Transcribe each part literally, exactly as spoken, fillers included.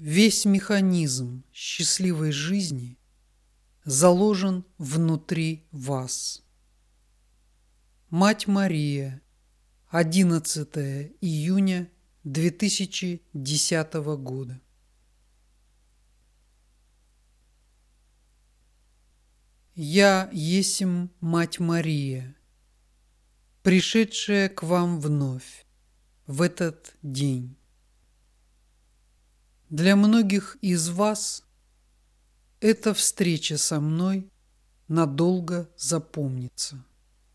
Весь механизм счастливой жизни заложен внутри вас. Мать Мария, одиннадцатое июня две тысячи десятого года. Я есмь Мать Мария, пришедшая к вам вновь в этот день. Для многих из вас эта встреча со мной надолго запомнится.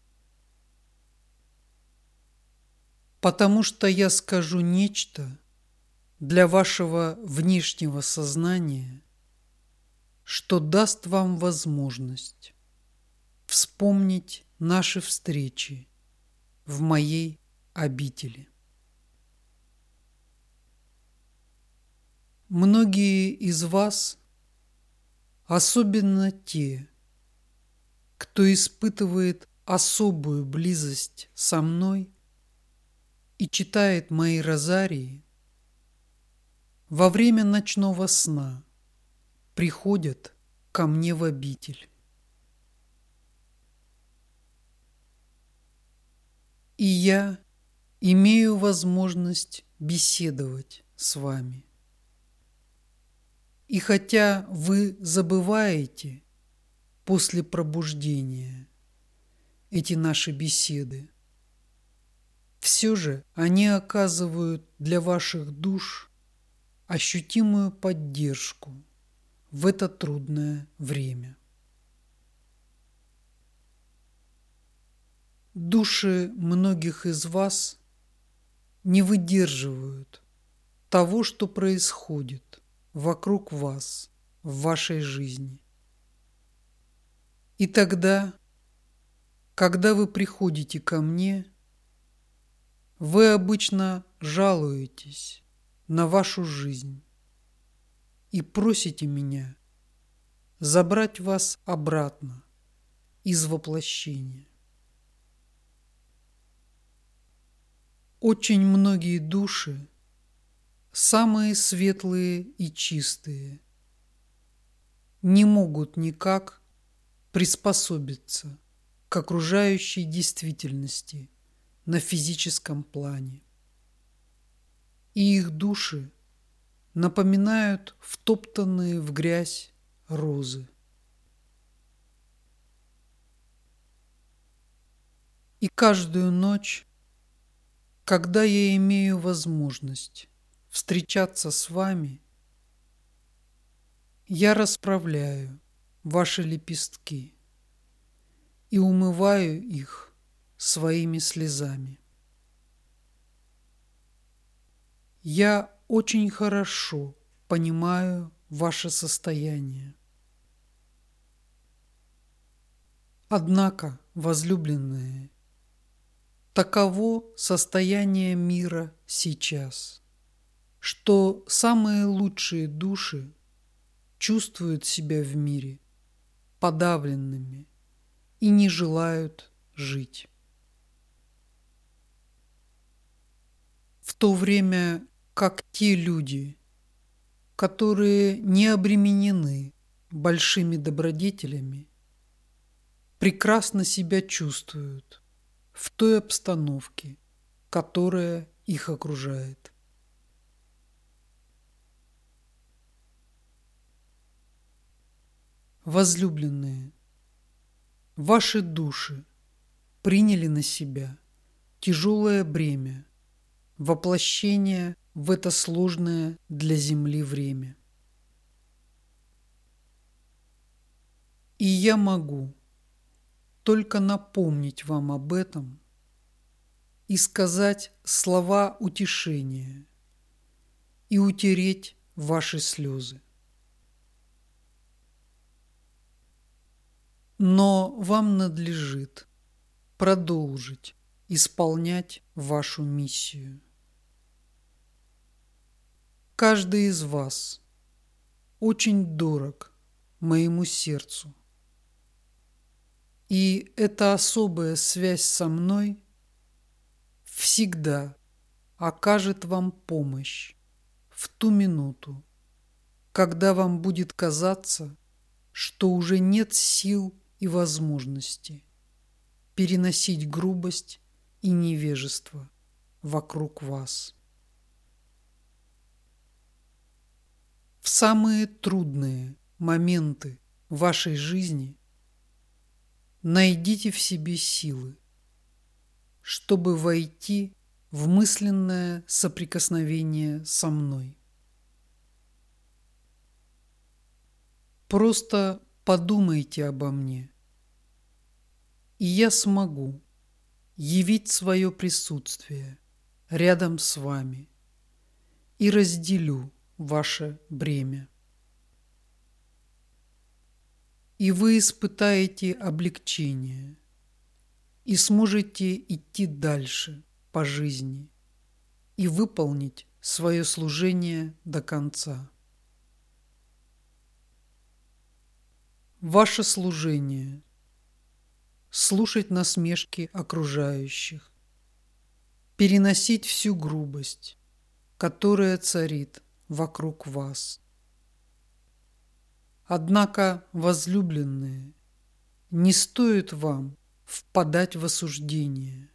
Потому что я скажу нечто для вашего внешнего сознания, что даст вам возможность вспомнить наши встречи в моей обители. Многие из вас, особенно те, кто испытывает особую близость со мной и читает мои розарии, во время ночного сна приходят ко мне в обитель. И я имею возможность беседовать с вами. И хотя вы забываете после пробуждения эти наши беседы, все же они оказывают для ваших душ ощутимую поддержку в это трудное время. Души многих из вас не выдерживают того, что происходит вокруг вас в вашей жизни. И тогда, когда вы приходите ко мне, вы обычно жалуетесь на вашу жизнь и просите меня забрать вас обратно из воплощения. Очень многие души, самые светлые и чистые, не могут никак приспособиться к окружающей действительности на физическом плане. И их души напоминают втоптанные в грязь розы. И каждую ночь, когда я имею возможность встречаться с вами, я расправляю ваши лепестки и умываю их своими слезами. Я очень хорошо понимаю ваше состояние. Однако, возлюбленные, таково состояние мира сейчас, что самые лучшие души чувствуют себя в мире подавленными и не желают жить. В то время как те люди, которые не обременены большими добродетелями, прекрасно себя чувствуют в той обстановке, которая их окружает. Возлюбленные, ваши души приняли на себя тяжелое бремя воплощения в это сложное для Земли время. И я могу только напомнить вам об этом и сказать слова утешения и утереть ваши слезы. Но вам надлежит продолжить исполнять вашу миссию. Каждый из вас очень дорог моему сердцу. И эта особая связь со мной всегда окажет вам помощь в ту минуту, когда вам будет казаться, что уже нет сил и возможности переносить грубость и невежество вокруг вас. В самые трудные моменты вашей жизни найдите в себе силы, чтобы войти в мысленное соприкосновение со мной. Просто подумайте обо мне, и я смогу явить свое присутствие рядом с вами и разделю ваше бремя. И вы испытаете облегчение и сможете идти дальше по жизни и выполнить свое служение до конца. Ваше служение – слушать насмешки окружающих, переносить всю грубость, которая царит вокруг вас. Однако, возлюбленные, не стоит вам впадать в осуждение.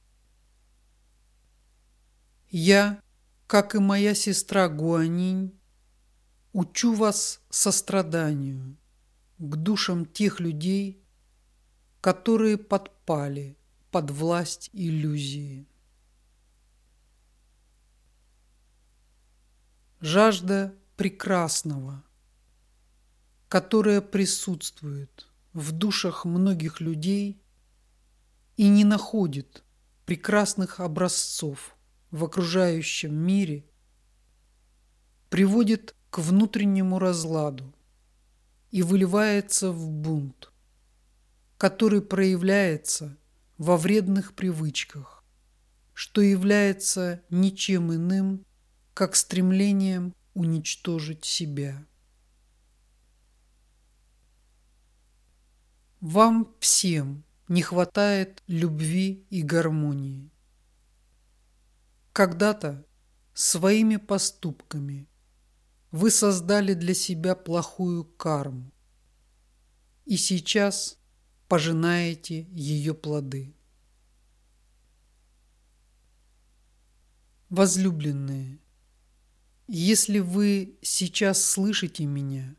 Я, как и моя сестра Гуанинь, учу вас состраданию к душам тех людей, которые подпали под власть иллюзии. Жажда прекрасного, которая присутствует в душах многих людей и не находит прекрасных образцов в окружающем мире, приводит к внутреннему разладу и выливается в бунт, который проявляется во вредных привычках, что является ничем иным, как стремлением уничтожить себя. Вам всем не хватает любви и гармонии. Когда-то своими поступками вы создали для себя плохую карму, и сейчас пожинаете ее плоды. Возлюбленные, если вы сейчас слышите меня,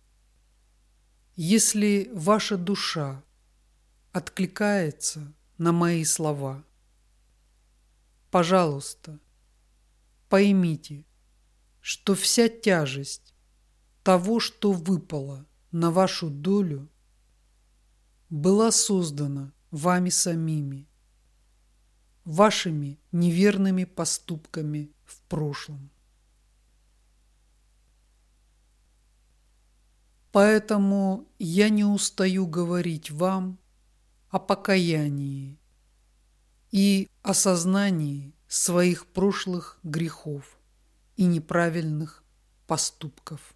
если ваша душа откликается на мои слова, пожалуйста, поймите, что вся тяжесть того, что выпало на вашу долю, была создана вами самими, вашими неверными поступками в прошлом. Поэтому я не устаю говорить вам о покаянии и осознании своих прошлых грехов и неправильных поступков.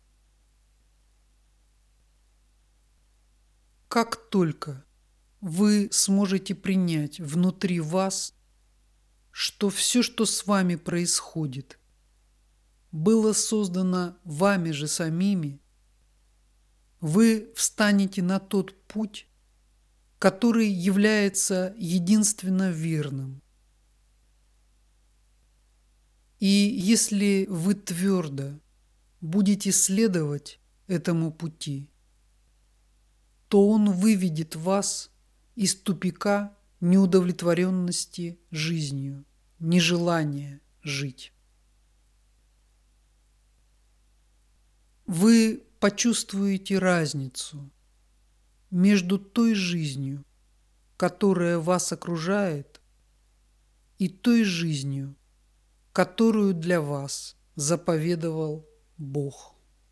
Как только вы сможете принять внутри вас, что все, что с вами происходит, было создано вами же самими, вы встанете на тот путь, который является единственно верным. И если вы твердо будете следовать этому пути, то он выведет вас из тупика неудовлетворенности жизнью, нежелания жить. Вы почувствуете разницу между той жизнью, которая вас окружает, и той жизнью, которую для вас заповедовал Бог.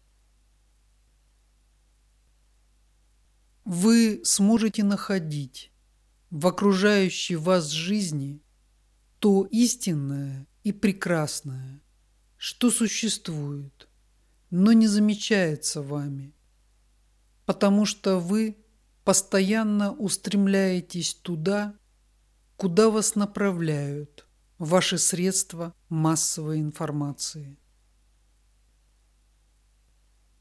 Вы сможете находить в окружающей вас жизни то истинное и прекрасное, что существует, но не замечается вами, потому что вы постоянно устремляетесь туда, куда вас направляют ваши средства массовой информации.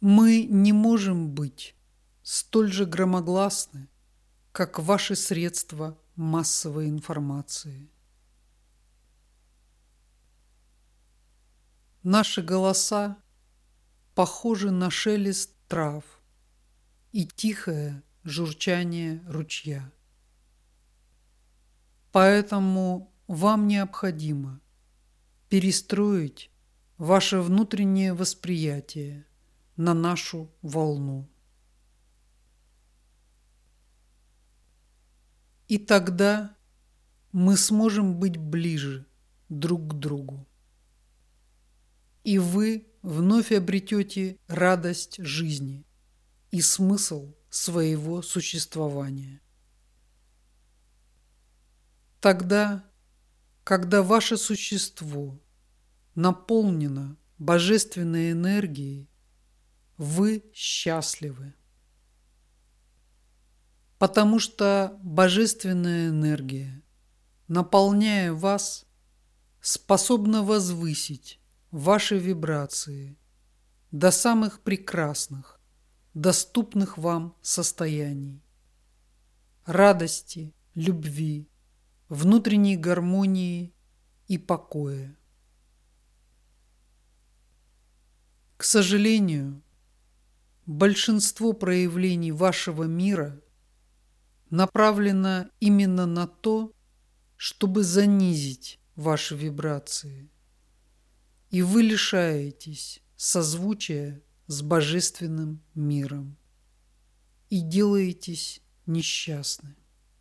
Мы не можем быть столь же громогласны, как ваши средства массовой информации. Наши голоса похожи на шелест трав и тихое журчание ручья. Поэтому вам необходимо перестроить ваше внутреннее восприятие на нашу волну. И тогда мы сможем быть ближе друг к другу. И вы вновь обретете радость жизни и смысл своего существования. Тогда, когда ваше существо наполнено божественной энергией, вы счастливы. Потому что божественная энергия, наполняя вас, способна возвысить ваши вибрации до самых прекрасных, доступных вам состояний – радости, любви, внутренней гармонии и покоя. К сожалению, большинство проявлений вашего мира направлено именно на то, чтобы занизить ваши вибрации, и вы лишаетесь созвучия с божественным миром и делаетесь несчастны.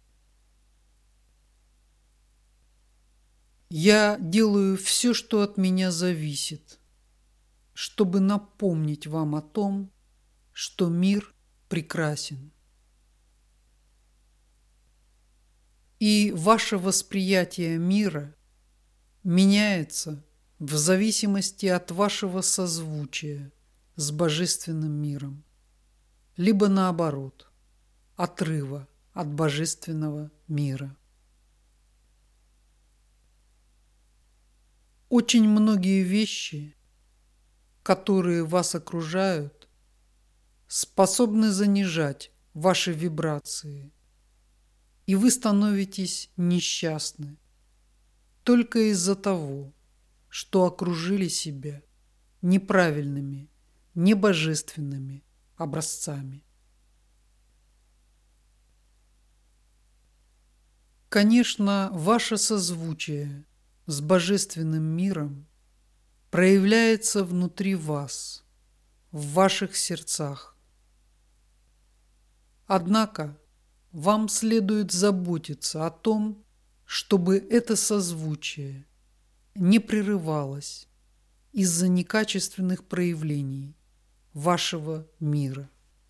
Я делаю все, что от меня зависит, чтобы напомнить вам о том, что мир прекрасен. И ваше восприятие мира меняется в зависимости от вашего созвучия с божественным миром, либо наоборот, отрыва от божественного мира. Очень многие вещи, которые вас окружают, способны занижать ваши вибрации, и вы становитесь несчастны только из-за того, что окружили себя неправильными, небожественными образцами. Конечно, ваше созвучие с божественным миром проявляется внутри вас, в ваших сердцах. Однако вам следует заботиться о том, чтобы это созвучие не прерывалось из-за некачественных проявлений вашего мира.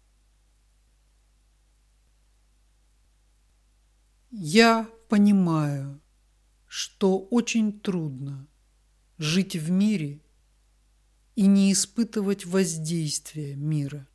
Я понимаю, что очень трудно жить в мире и не испытывать воздействия мира.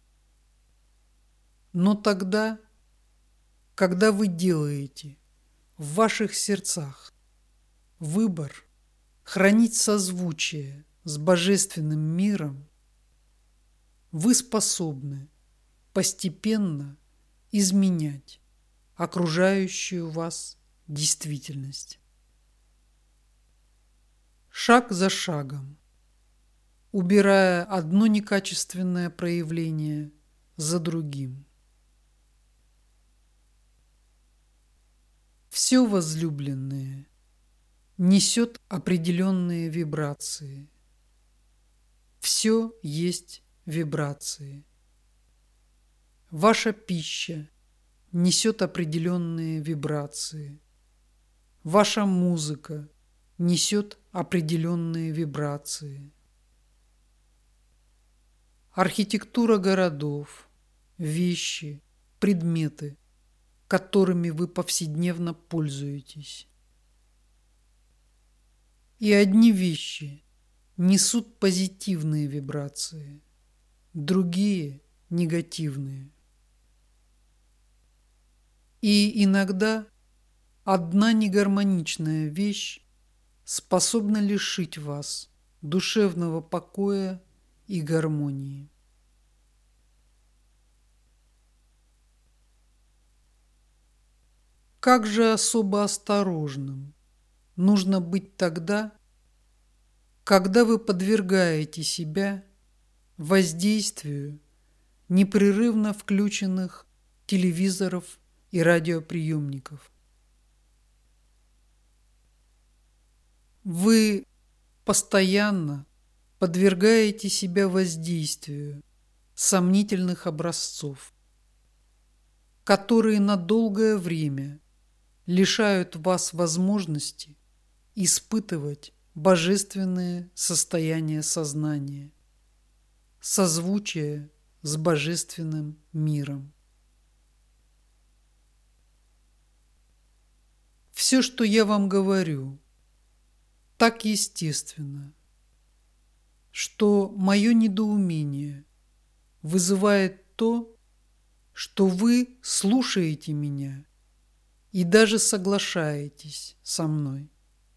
Но тогда, когда вы делаете в ваших сердцах выбор хранить созвучие с божественным миром, вы способны постепенно изменять окружающую вас действительность. Шаг за шагом, убирая одно некачественное проявление за другим. Все возлюбленное несет определенные вибрации. Все есть вибрации. Ваша пища несет определенные вибрации. Ваша музыка несет определенные вибрации. Архитектура городов, вещи, предметы, которыми вы повседневно пользуетесь. И одни вещи несут позитивные вибрации, другие – негативные. И иногда одна негармоничная вещь способна лишить вас душевного покоя и гармонии. Как же особо осторожным нужно быть тогда, когда вы подвергаете себя воздействию непрерывно включенных телевизоров и радиоприемников. Вы постоянно подвергаете себя воздействию сомнительных образцов, которые на долгое время лишают вас возможности испытывать божественное состояние сознания, созвучие с божественным миром. Все, что я вам говорю, так естественно, что мое недоумение вызывает то, что вы слушаете меня и даже соглашаетесь со мной.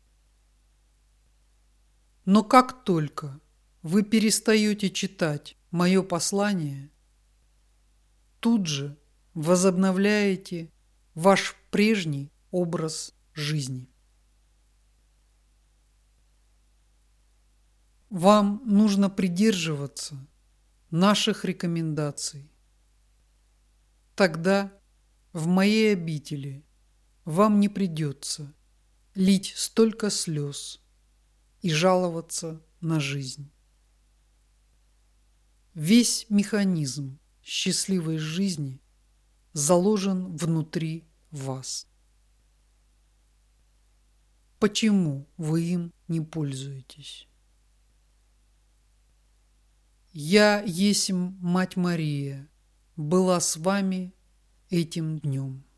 Но как только вы перестаете читать мое послание, тут же возобновляете ваш прежний образ жизни. Вам нужно придерживаться наших рекомендаций. Тогда в моей обители вам не придется лить столько слез и жаловаться на жизнь. Весь механизм счастливой жизни заложен внутри вас. Почему вы им не пользуетесь? Я, есмь Мать Мария, была с вами этим днем.